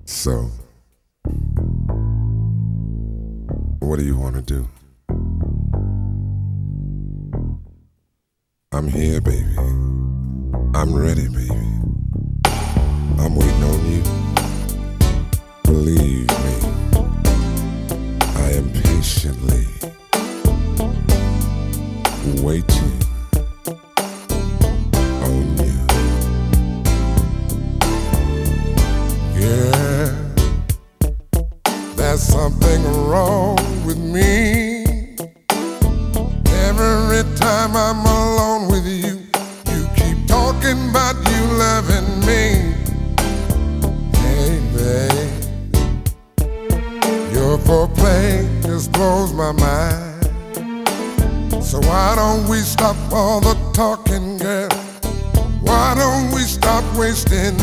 So, what do you want to do? I'm here, baby. I'm ready, baby. I'm waiting on you. Believe me, I am patiently waiting on you. Yeah, there's something wrong with me. Every time I'm alone with you, you keep talking about you loving me. Hey, babe, your foreplay just blows my mind. So why don't we stop all the talking, girl? Why don't we stop wasting